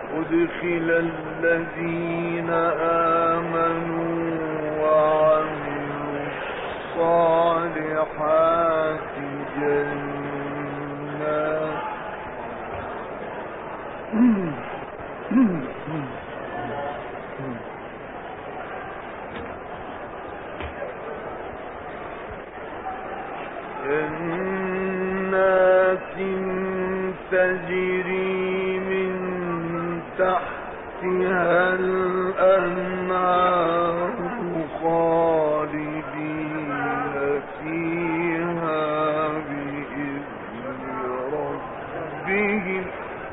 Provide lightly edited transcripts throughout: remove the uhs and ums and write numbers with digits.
أدخل الذين آمنوا وعملوا الصالحات جنات تجري من تحتها الأنهار خالدين فيها بإذن ربهم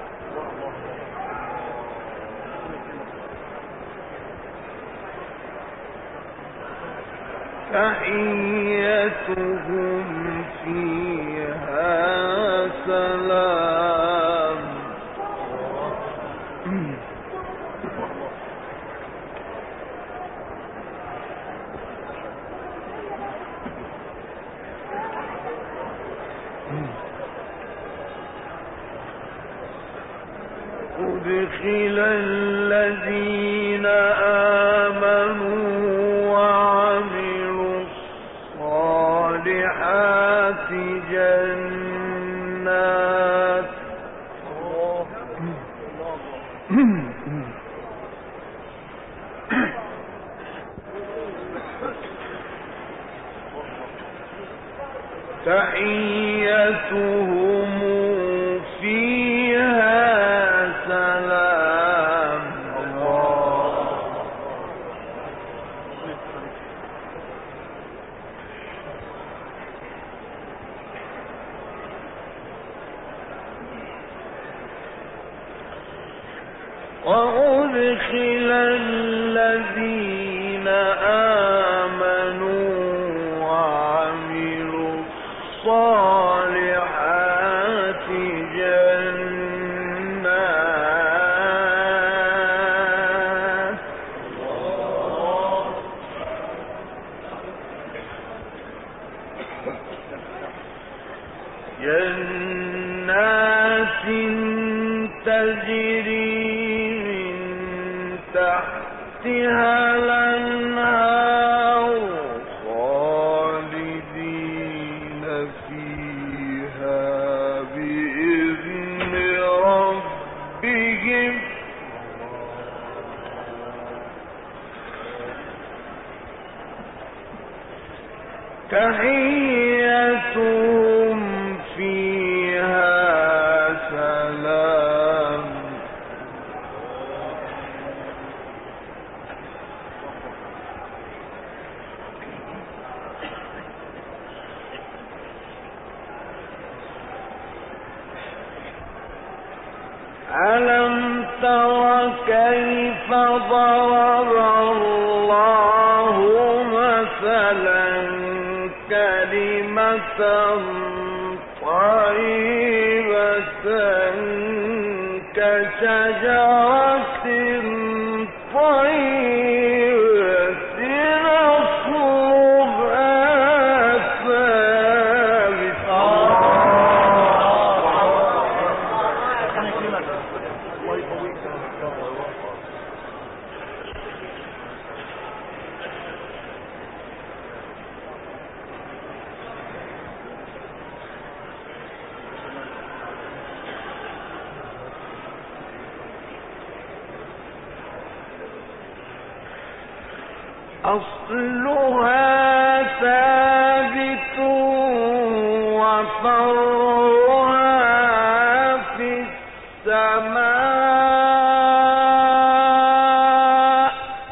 تحيتهم فيها سلام أدخل الذين آمنوا وعملوا الصالحات جنات تحيتهم فيها سلام وأدخل الذين آمنوا وعملوا الصالحات جنات تجري من تحتها الأنهار خالدين فيها بإذن ربهم تحيتهم فيها سلام ألم تر كيف ضرب الله مثلا كلمة طيبة كشجرة طيبة أصلها ثابت أصلها ثابت وفرعها في السماء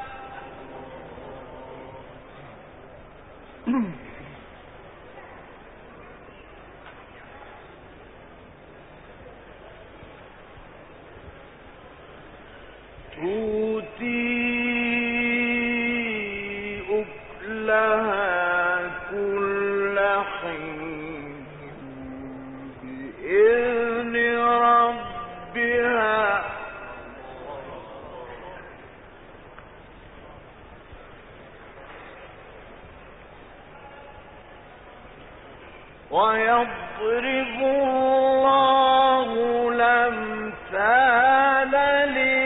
تؤتي أكلها كل حين بإذن ربها ويضرب الله الأمثال للناس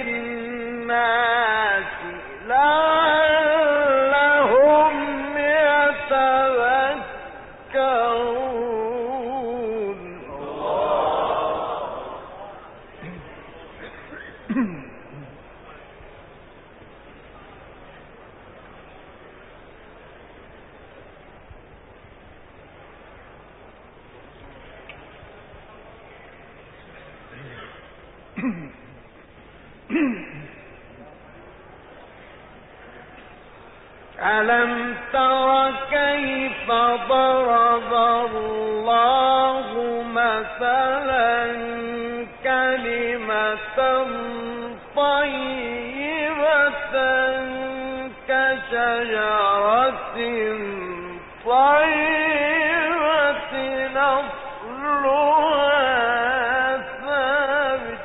ألم تر كيف ضرب الله مثلا كلمة طيبة كشجرة طيبة أصلها ثابت.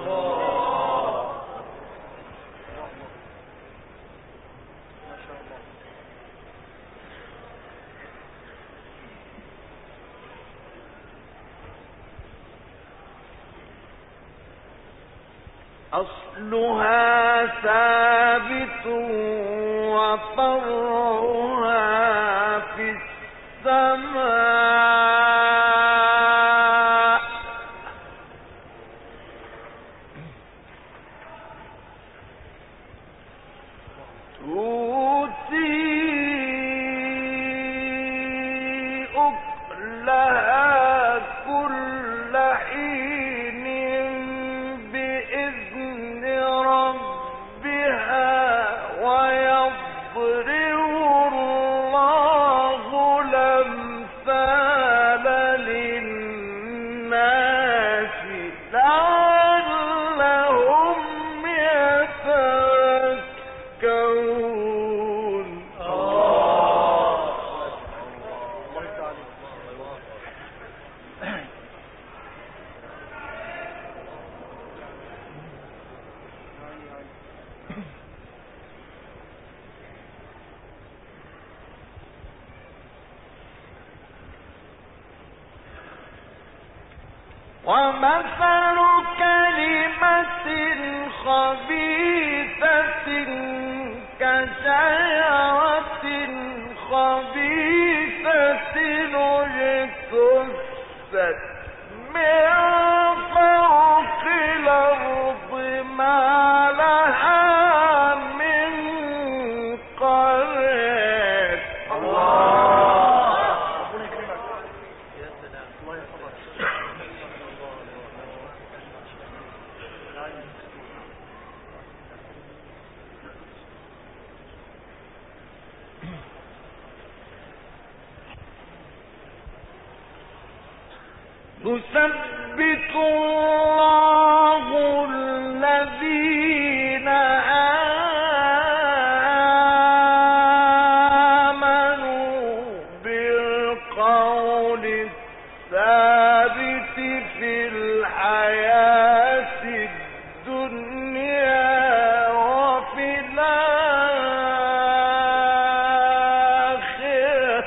أصلها ثابت وفرعها في السماء تؤتي أكلها كل حين بإذن ربها ويضرب الله الأمثال للناس لعلهم يتذكرون. ومثل كلمة خبيثة كشجرة خبيثة اجتثت من فوق الأرض ما لها من قرار. يثبت الله الذين آمنوا بالقول الثابت في الحياة الدنيا وفي الآخرة.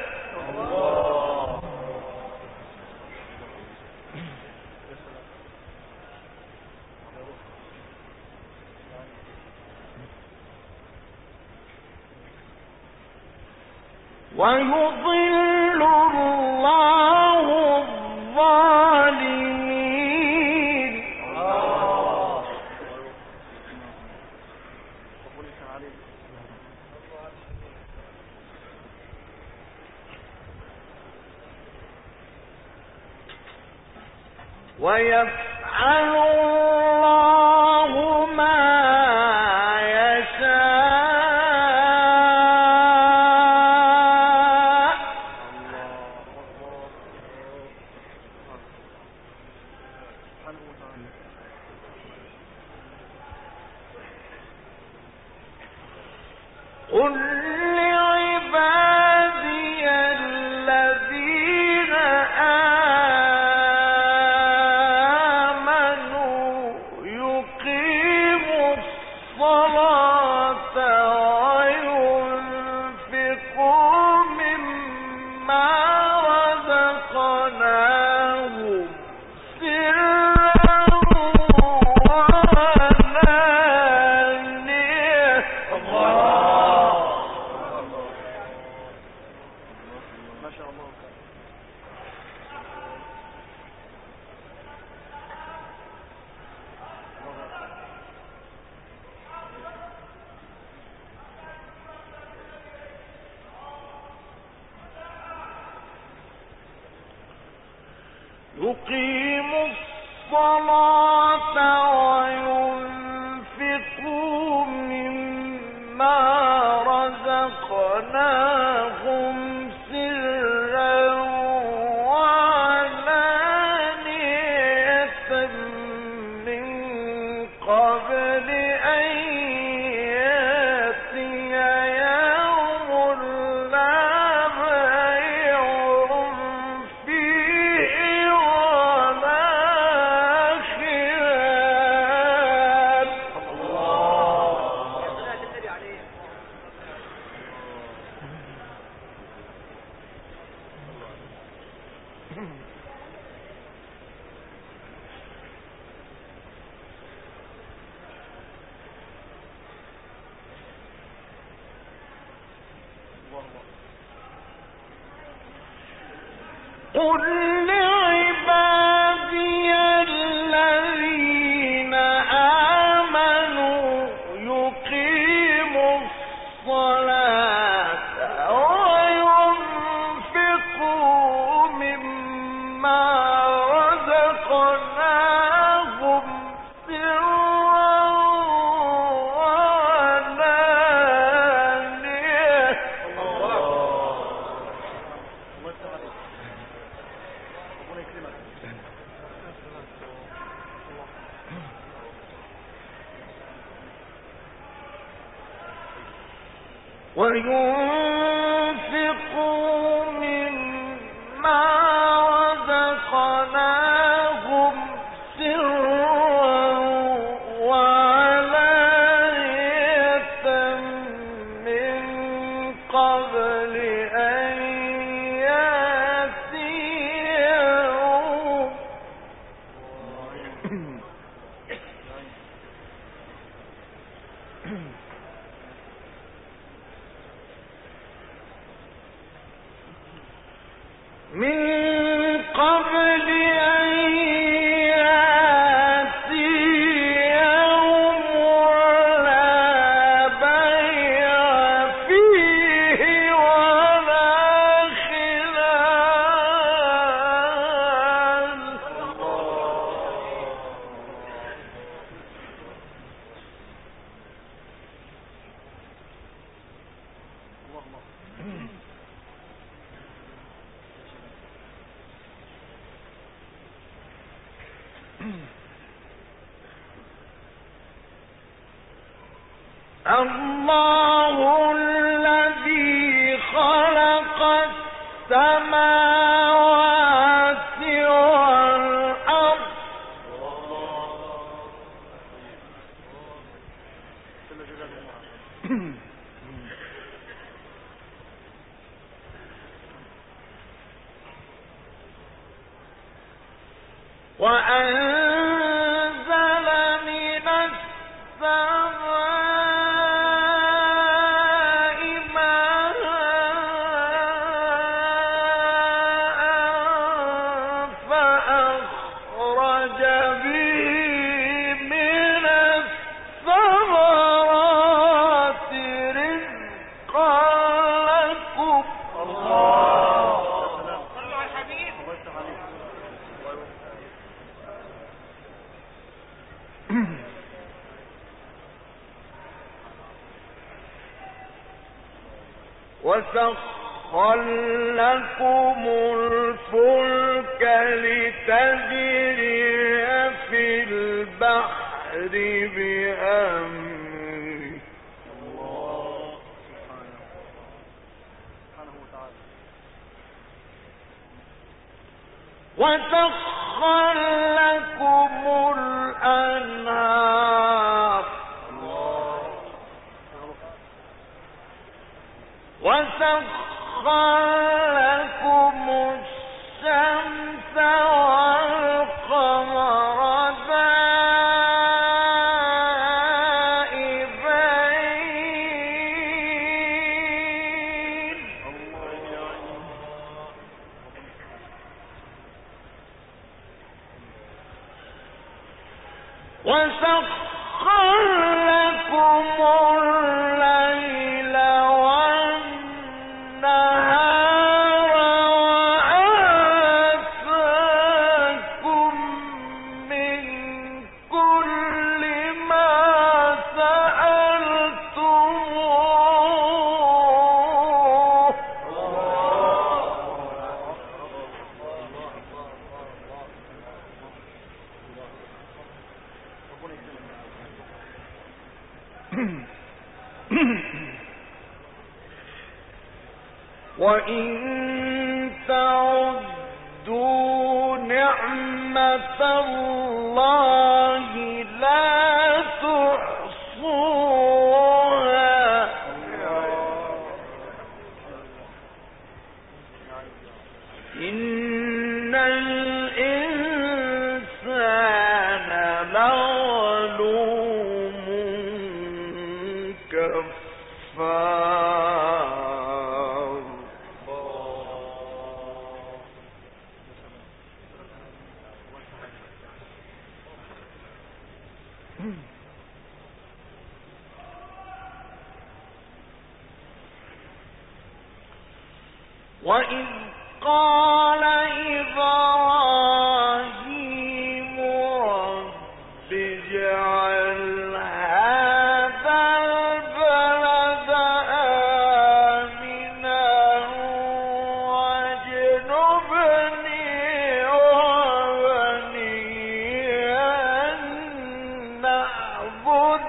ويضل الله الظالمين. ويفعل الله ما قل لعبادي الذين آمنوا يقيموا الصلاة وينفقوا مما رزقناهم سرا وعلانية. يقيموا الصلاة وينفقوا مما رزقناهم سرا وعلانية من قبل أن يأتي يوم لا بيع فيه ولا خلال. قل لعبادي الذين آمنوا يقيموا الصلاة وينفقوا مما رزقناهم سرا وعلانية وينفقوا مما رزقناهم سرا وعلانية من قبل أن يأتي يوم من قبل أن يأتي يوم لا بيع فيه ولا خلال. الله الذي خلق السماوات والأرض وأنزل من السماء ماء فأخرج به من الثمرات رزقا لكم. وسخر لكم الفلك لتجري في البحر بأمره وسخر لكم الأنهار وسخر لكم الشمس والقمر دائبين وسخر لكم الليل والنهار وأنزل وإن تعدوا نعمة الله لا تحصوها إن الإنسان لظلوم كفار. وإذ قال إبراهيم رب اجعل هذا البلد آمنا واجنبني وبني أن نعبد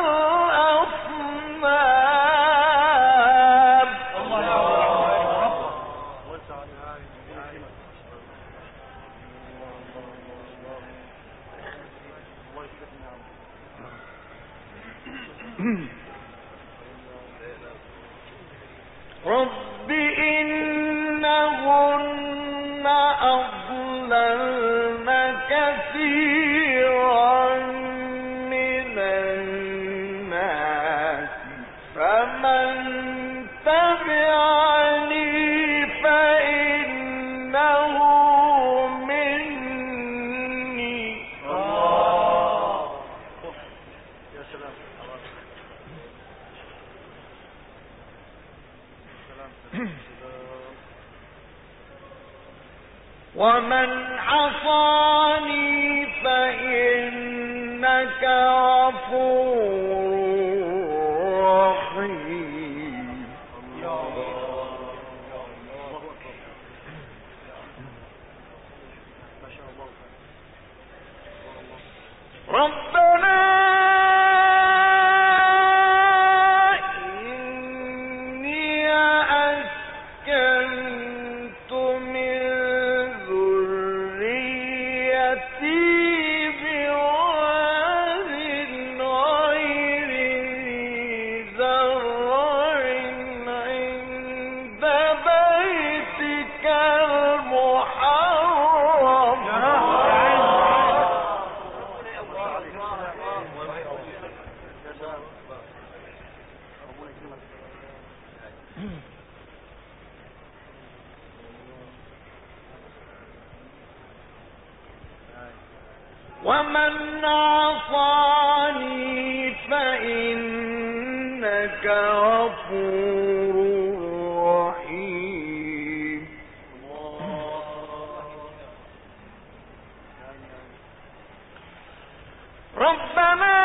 رب إنهن أضللن كثيرا من الناس فمن تبعني فإنه مني. يا سلام. ومن عصاني فإنك غفور رحيم. ربنا ومن عصاني فإنك غفور رحيم. ربنا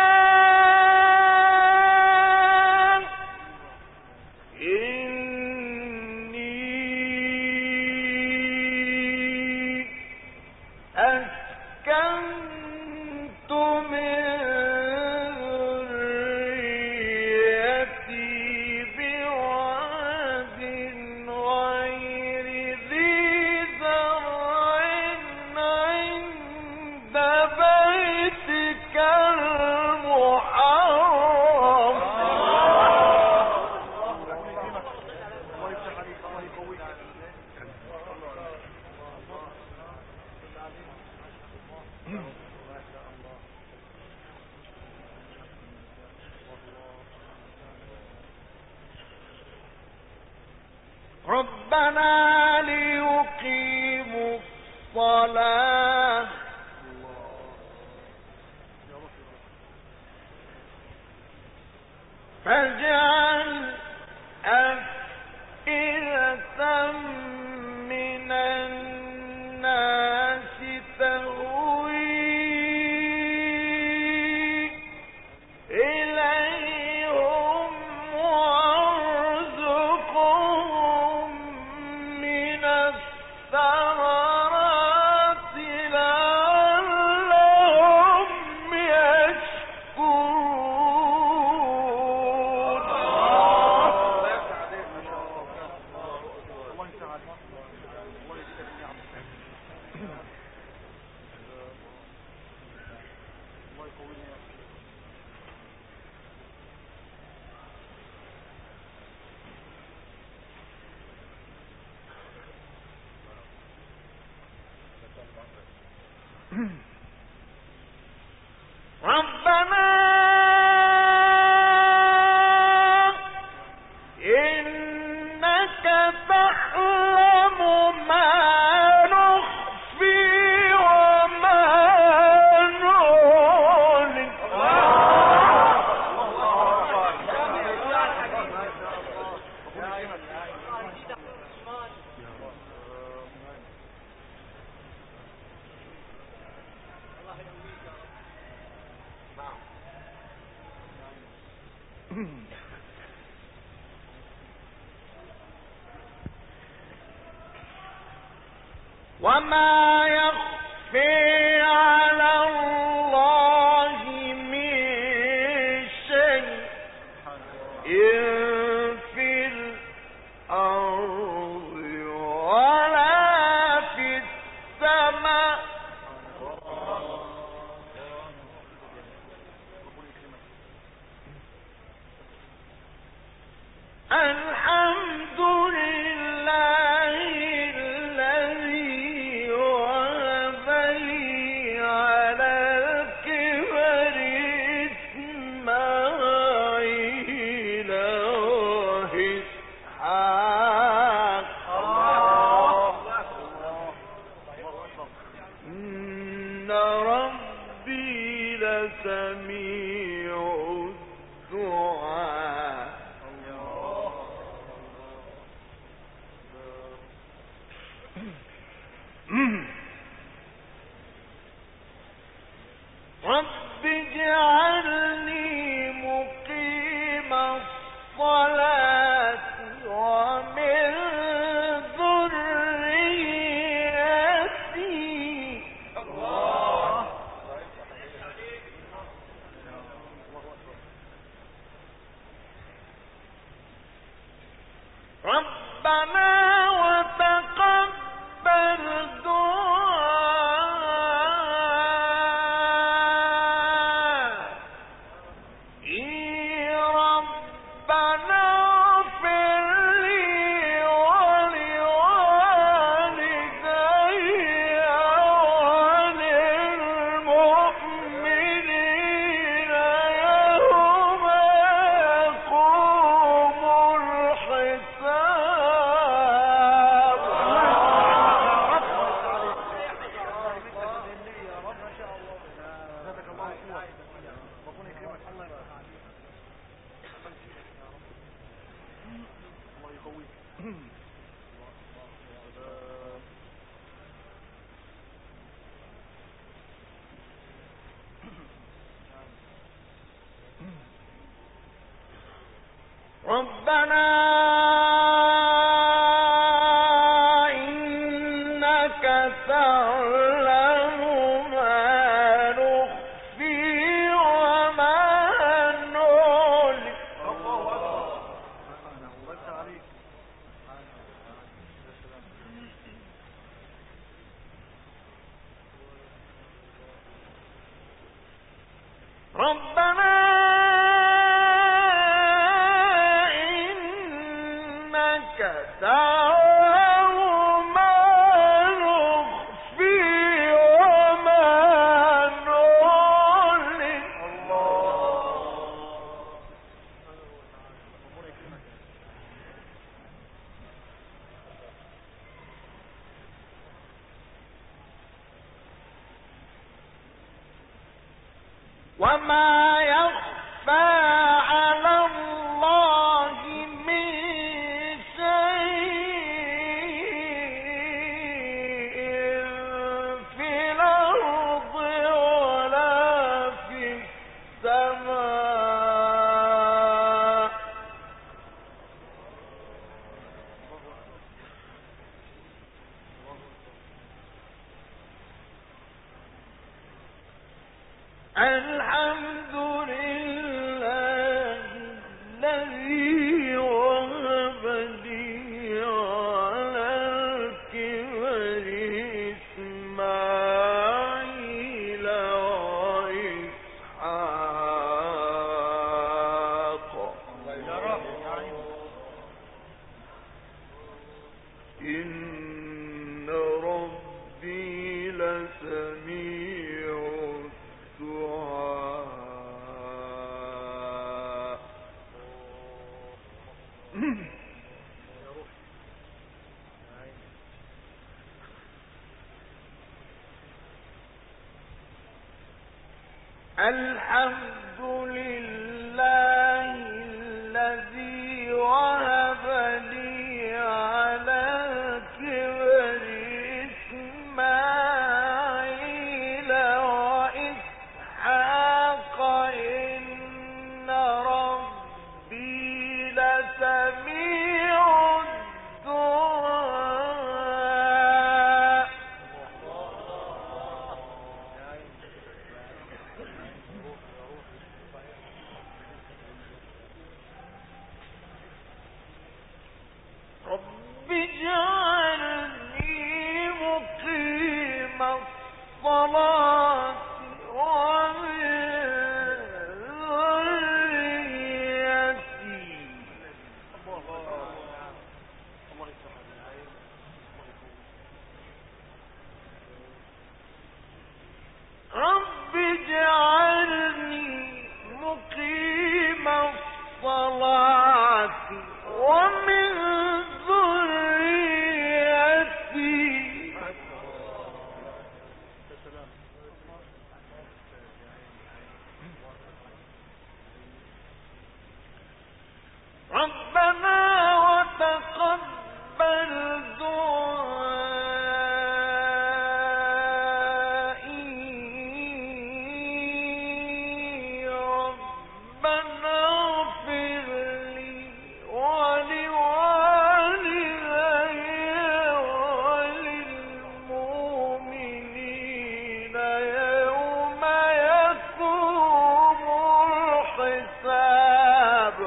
ربنا ليقيموا الصلاة فاجعل أفئدة من الناس تهوي إليهم وارزقهم من الثمرات لعلهم يشكرون. ربنا إنك تعلم ما نخفي وما نعلن وما يخفي على الله من شيء في الأرض ولا في السماء الحمد لله الذي وهب لي على الكبر إسماعيل وإسحاق إن ربي لسميع الدعاء رب اجعلني مقيم الصلاة ومن ذريتي ربنا وتقبل دعاء ربنا اغفر لي ولوالدي وللمؤمنين يوم يقوم الحساب ربنا إنك تعلم ما نخفي وما نعلن ربنا إنك تعلم ما نخفي وما نعلن وما يخفى على الله من شيء في الأرض ولا في السماء الحمد لله الذي وهب لي على الكبر إسماعيل وإسحاق إن ربي لسميع الحمد لله الذي وهب لي على الكبر إسماعيل وإسحاق إن ربي لسميع الدعاء. رب اجعلني مقيم الصلاة ومن ذريتي. رب اجعلني مقيم الصلاة ومن ذريتي. ربنا وتقبل دعائي. ربنا اغفر لي ولوالدي وللمؤمنين يوم يقوم الحساب.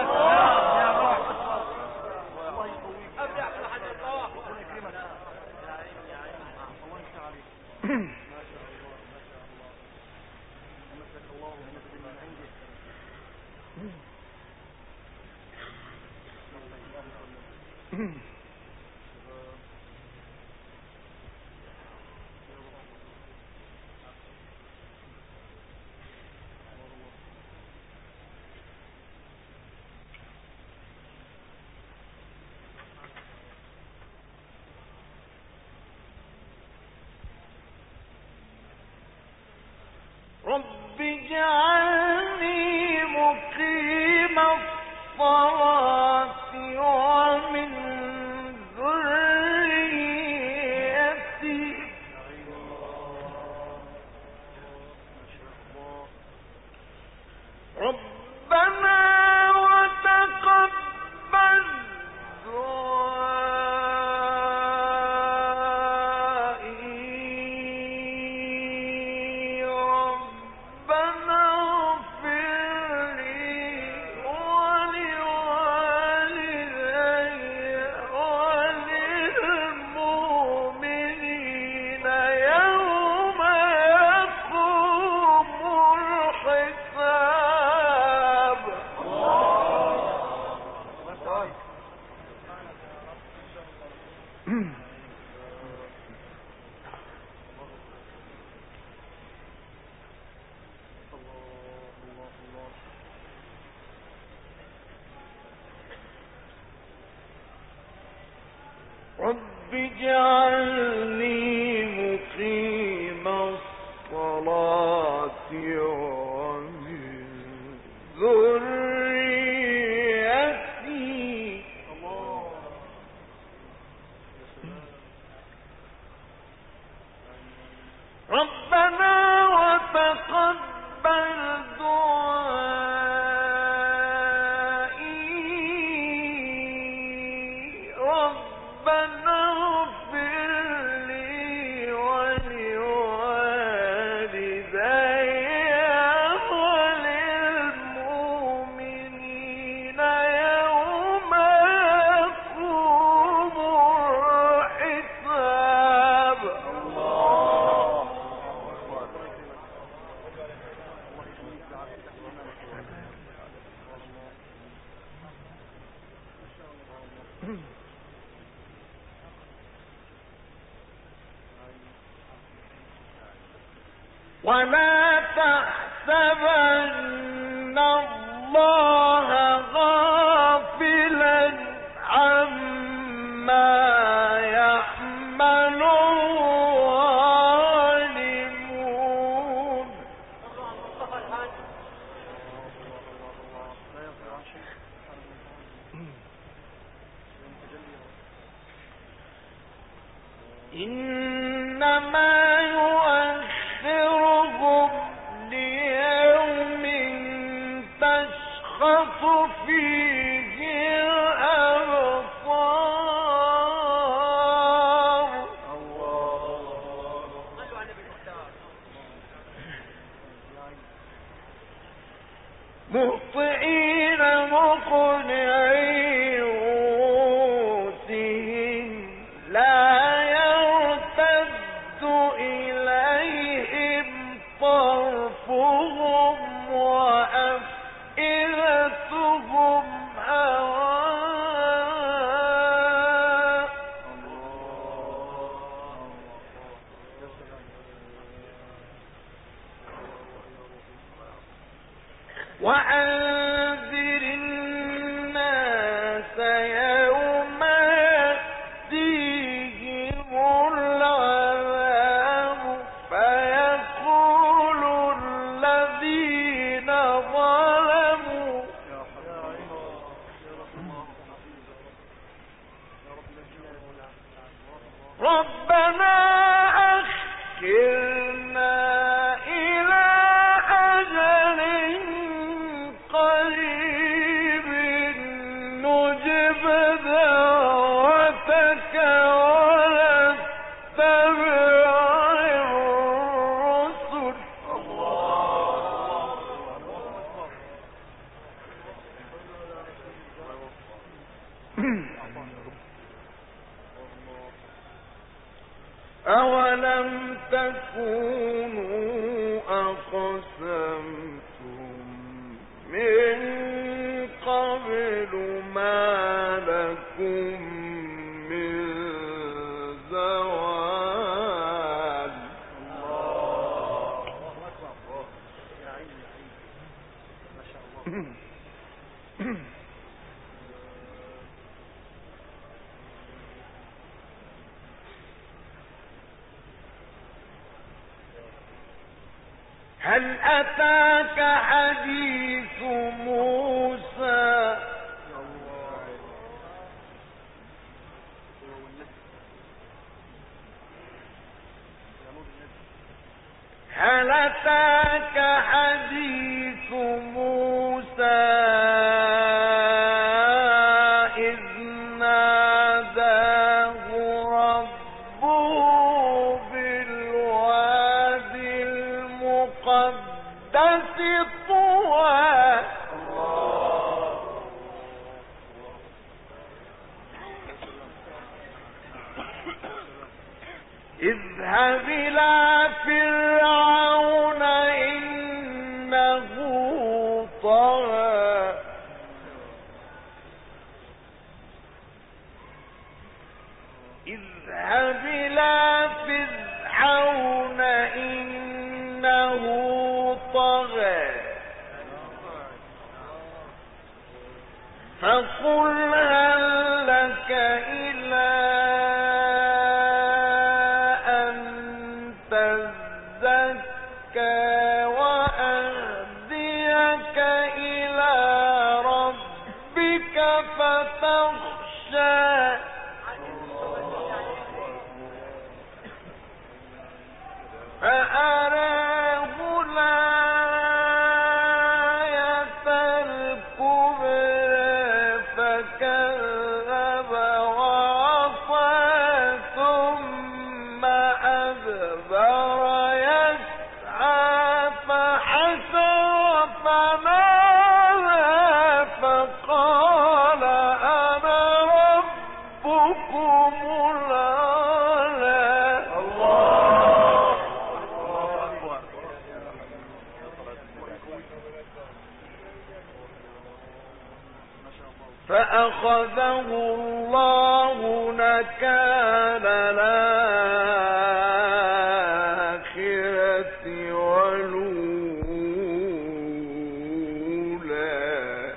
رب اجعلني مقيم الصلاة ومن ذريتي. ربنا وتقبل دعائي. ربنا اغفر لي ولوالدي وللمؤمنين يوم يقوم الحساب. رب اجعلني مقيم الصلاة ومن ذريتي. ربنا وتقبل دعائي. ربنا اغفر لي ولوالدي وللمؤمنين يوم يقوم الحساب. ولا تحسبن الله غافلا عما يعمل الظالمون. مهطعين مقنعي رؤوسهم لا يرتد إليهم طرفهم وأفئدتهم هواء. وأنذر الناس يوم يأتيهم العذاب فيقول الذين ظلموا ربنا أخرنا إلى أجل قريب نجب دعوتك ونتبع الرسل. أولم تكونوا أقسمتم من قبل ما لكم من زوال. هل أتاك حديث موسى هل أتاك حديث موسى إذ ناداه ربه بالوادي المقدس طوى اذهب إلى فرعون إنه طغى اذهب إلى فرعون إنه طغى فقل هل لك إلى وأهديك إلى ربك فتخشى فأراه الآية الكبرى فكذب وعصى ثم أدبر يسعى فحشر فنادى فقال أنا ربكم الأعلى. فأخذه الله نكال الآخرة والأولى.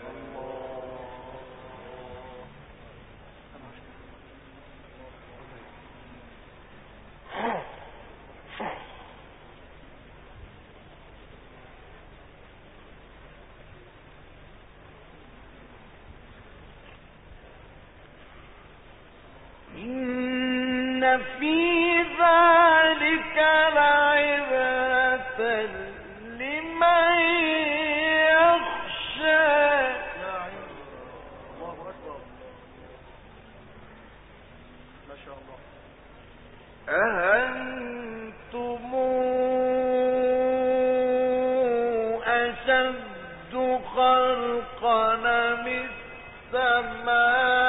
إن في ذلك لعبرة لمن يخشى. أأنتم أشد خلقنا من السماء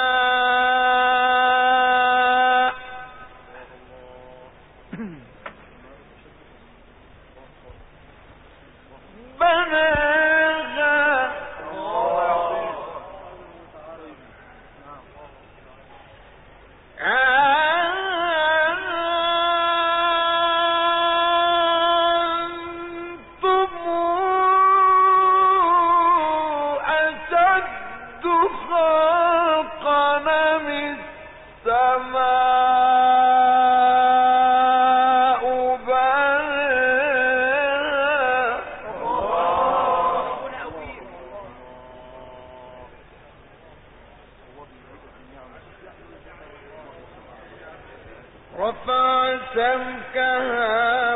رفع سمكها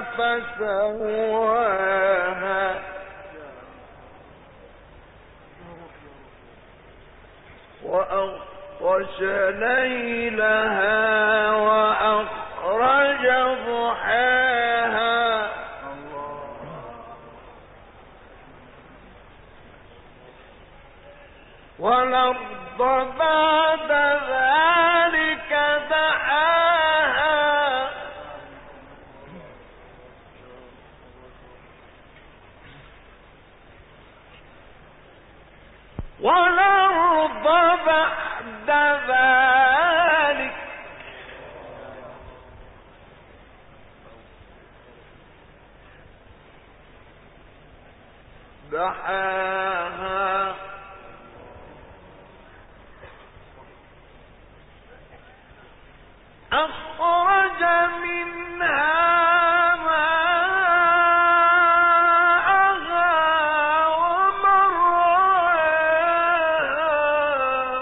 فسواها وأغطش ليلها وأخرج ضحاها والأرض بعد ذلك دحاها والأرض بعد ذلك دحاها أخرج منها ماءها ومرعاها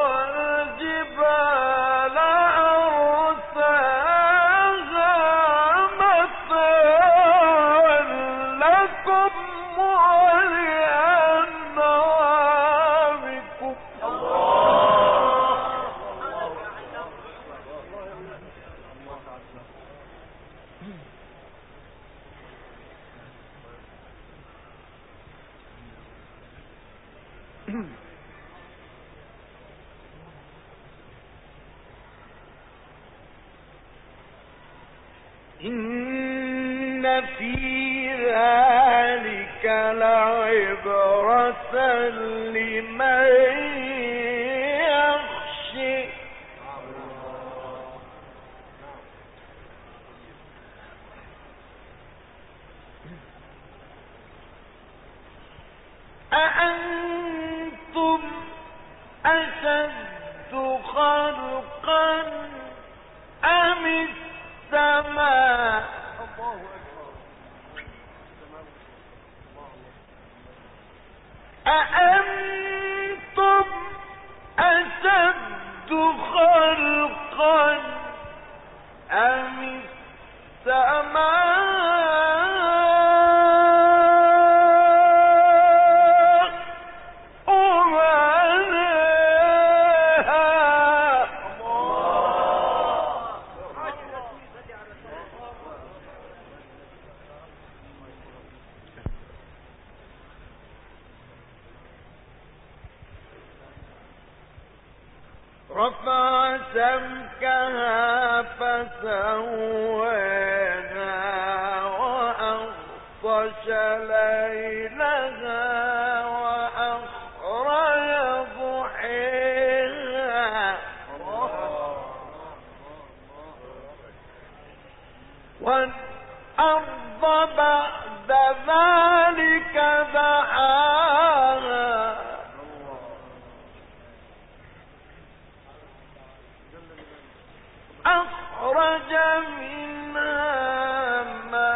والجبال أرساها متاعا لكم ولأنعامكم إن في ذلك لعبرة لمن يخشى أأنتم أشد خلقا أم السماء أأنتم أشد خلقا أم السماء رفع سمكها فسواها وأغطش ليلها وأخرج ضحاها والأرض بعد ذلك دحاها أخرج منها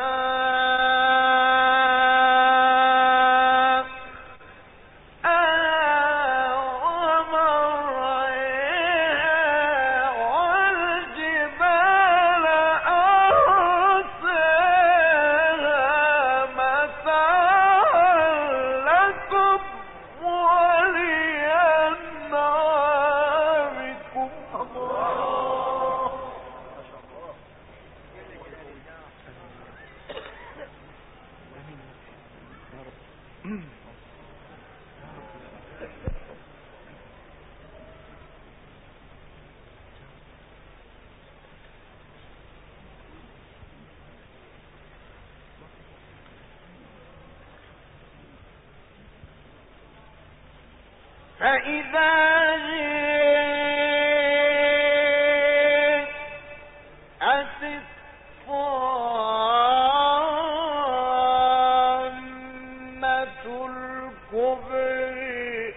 ماءها ومرعاها والجبال أرساها متاعا لكم ولأنعامكم فإذا جاءت الطامة الكبرى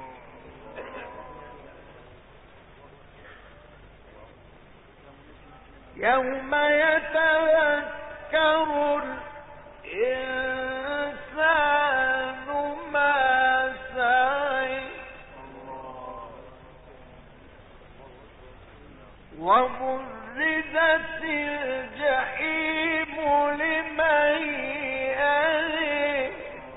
يوم يتذكر الإنسان ما سعى وبرزت الجحيم لمن يرى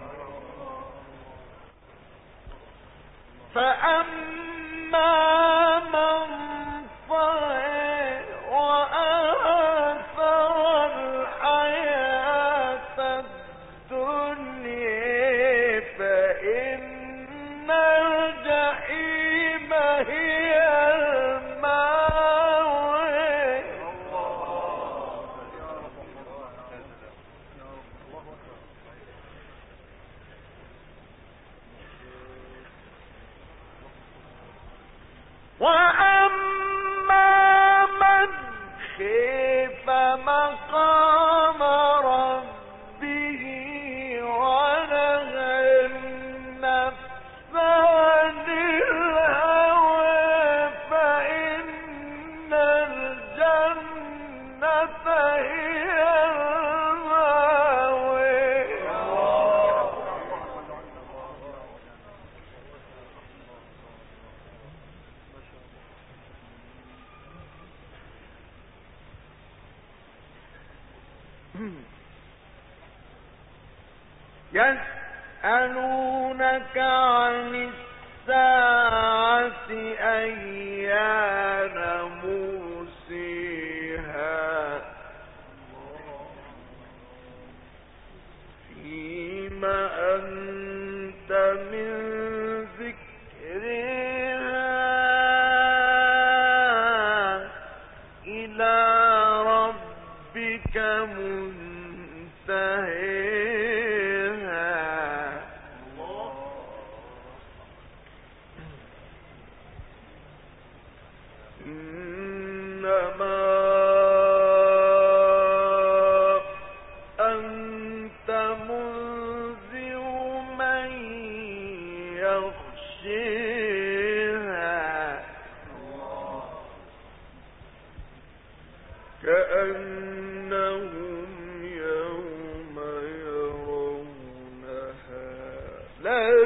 فأما من طغى وآثر الحياة الدنيا فإن الجحيم هي المأوى وأما من خاف مقام ربه ونهى النفس عن الهوى فإن الجنة هي المأوى يسألونك عن الساعة أيان مرسيها فيما أنت من ذكرها إلى ربك منتهيها إنما أنت منذر من يخشيها كأنهم يوم يرونها لم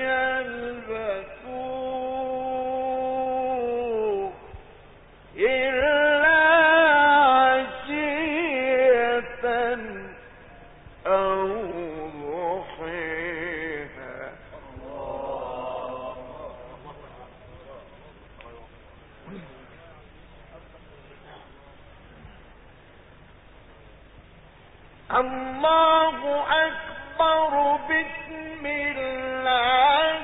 يلبثوا إلا عشية أو ضحيها الله أكبر بسم الله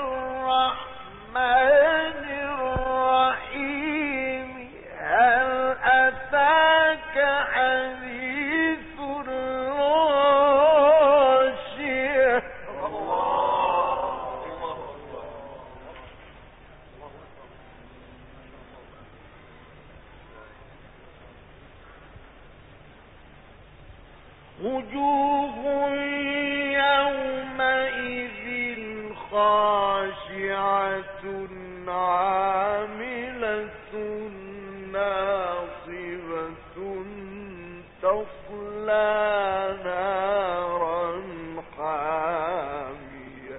الرحمن الرحيم هل أتاك حديث الغاشية وجوه يومئذ خاشعة عاملة ناصبة تصلى نارا حامية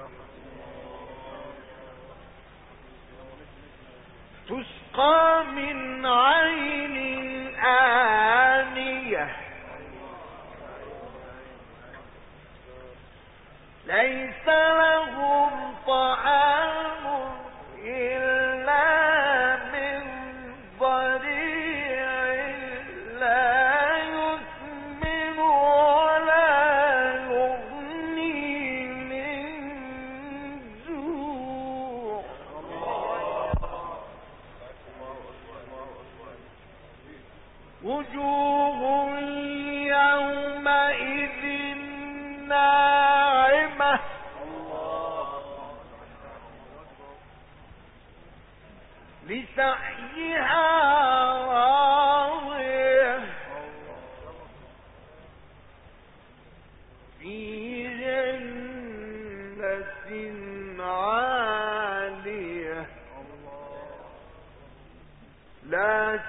تسقى من عين آنية ليس لهم طعام إلا من ضريع لا يسمن ولا يغني من جوع وجوه يومئذ ناعمة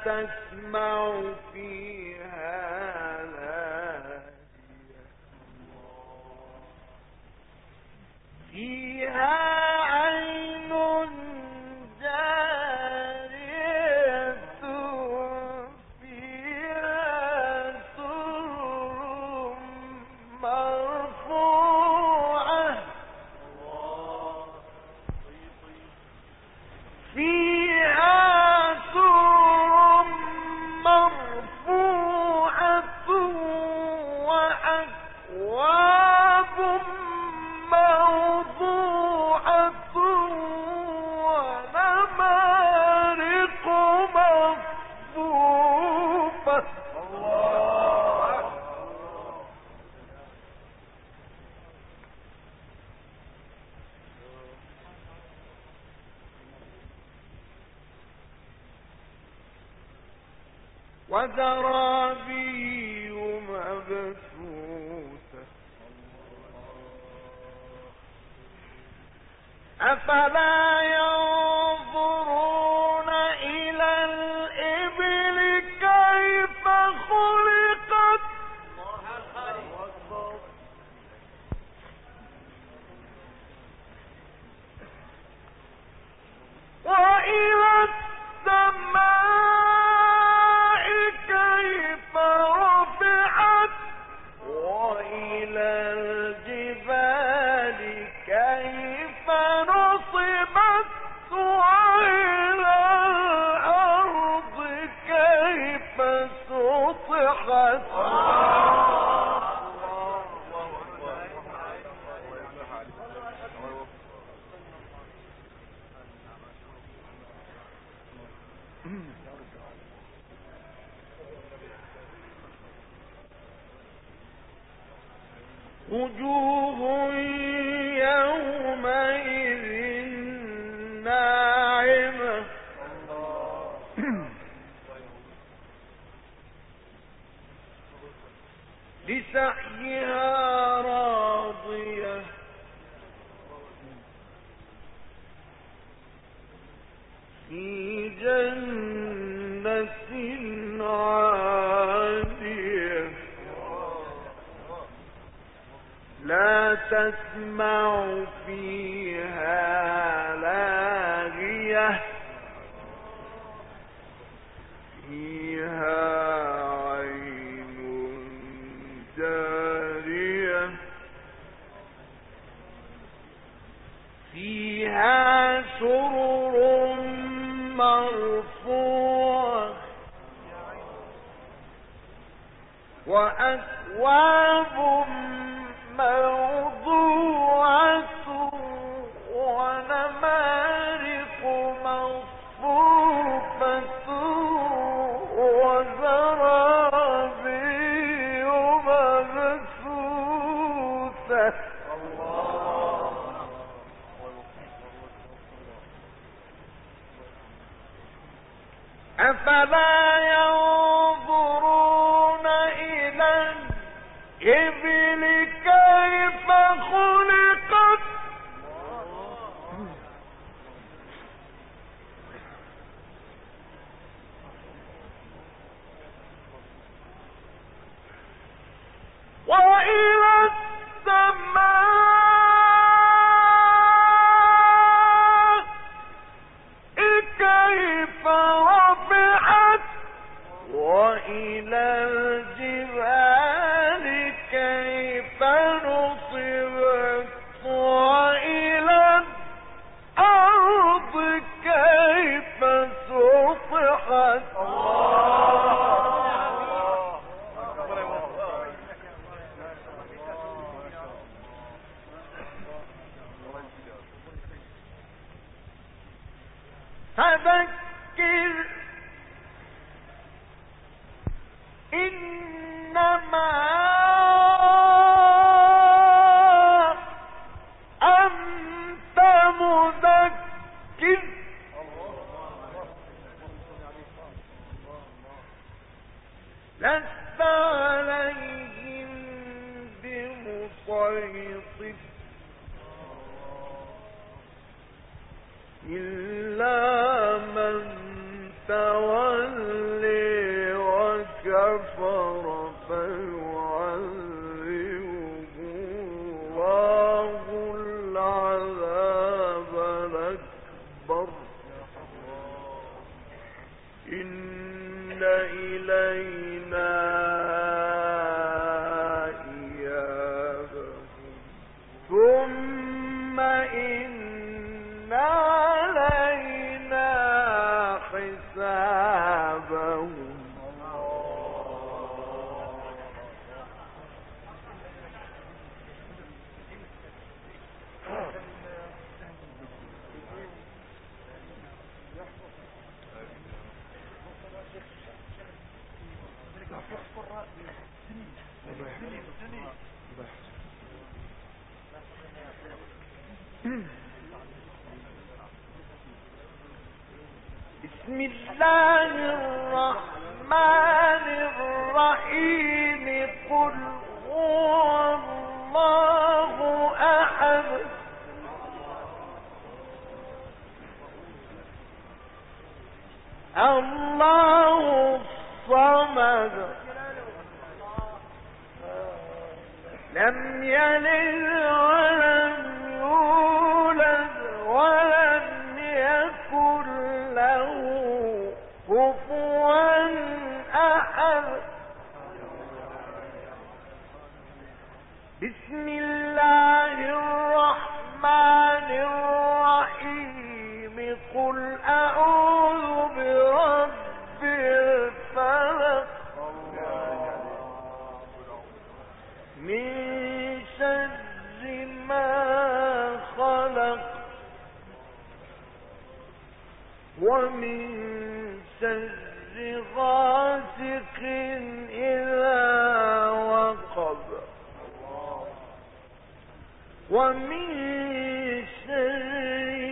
تسمع فيها لاغية فيها عين جارية فيها سرر مرفوعة فيها سرر مرفوعة وأكواب موضوعة ونمارق مصفوفة وزرابي مبثوثة أفلا ينظرون إلى الإبل كيف خلقت وإلى السماء كيف رفعت وإلى الجبال كيف نصبت وإلى الأرض كيف سطحت وجوه يومئذ ناعمة لسعيها راضية في جنة عالية لا تسمع فيها لاغية فيها عين جارية فيها سرر مرفوعة وأكواب موضوعة ونمارق مصفوفة وزرابي مبثوثة أفلا ينظرون إلى الإبل كيف خلقت وإلى السماء كيف رفعت وإلى الجبال كيف نصبت وإلى الأرض كيف سطحت فذكر إنما أنت مذكر لست عليهم بمسيطر إلا من تولى بسم الله الرحمن الرحيم قل هو الله أحد الله الصمد لم يلد ولم يولد ولم يكن له كفوا أحد بسم الله الرحمن الرحيم قل أعوذ برب الفلق من شر ما خلق ومن شر غاسق إذا وقب ومن شر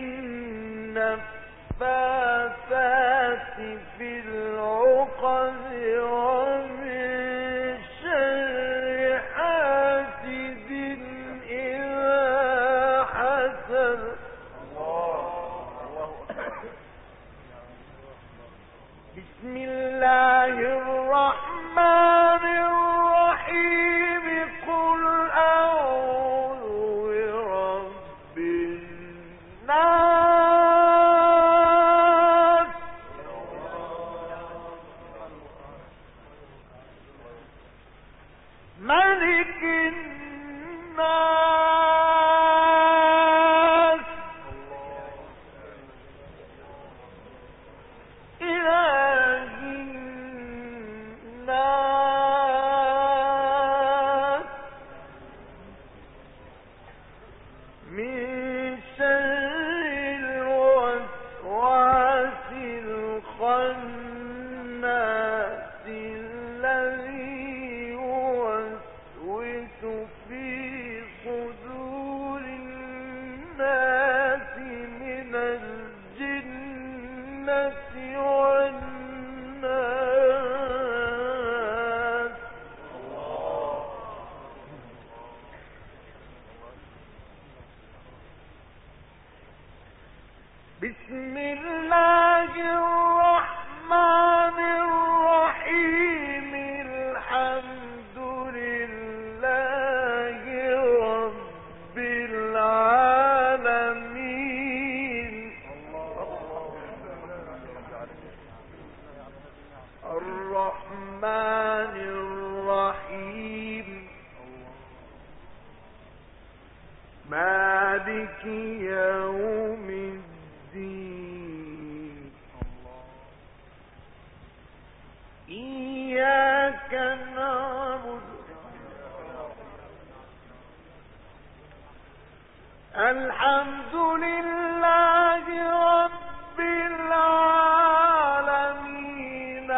النفاثات في العقد ومن شر حاسد إذا حسد بسم الله الرحمن الرحيم قل أعوذ برب الناس ملك الناس إله الناس من شر الوسواس الخناس الذي يوسوس في صدور الناس من الجنة والناس بسم الله الرحمن الرحيم الحمد لله رب العالمين الرحمن الرحيم مالك يوم الدين إياك نعبد الحمد لله رب العالمين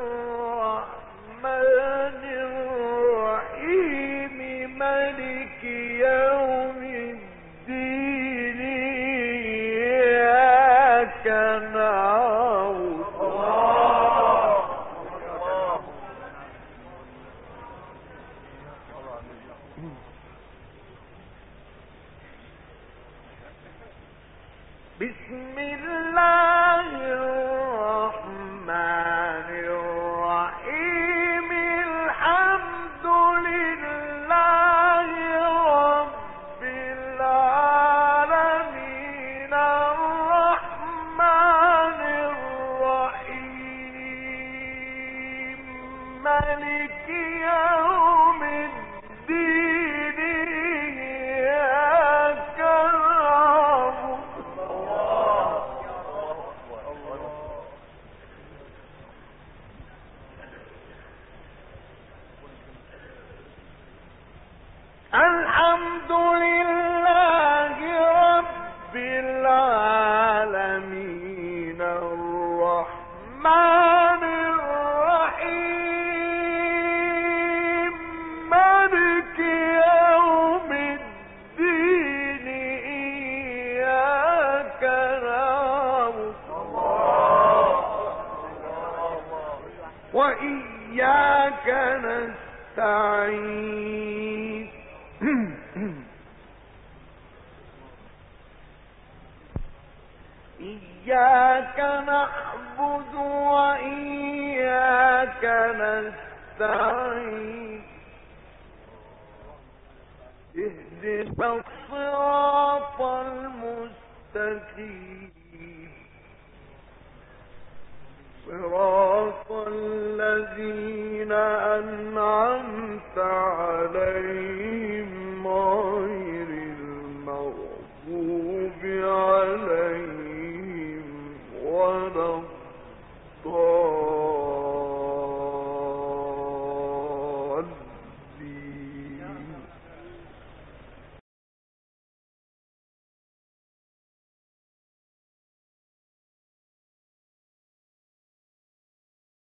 الرحمن الرحيم مالك يوم الدين إياك نعبد بسم الله الرحمن الرحيم الحمد لله رب العالمين الرحمن الرحيم مالك يوم الدين إياك نعبد نستعين إياك نعبد وإياك نستعين اهدنا الصراط المستقيم صراط الذين أنعمت عليهم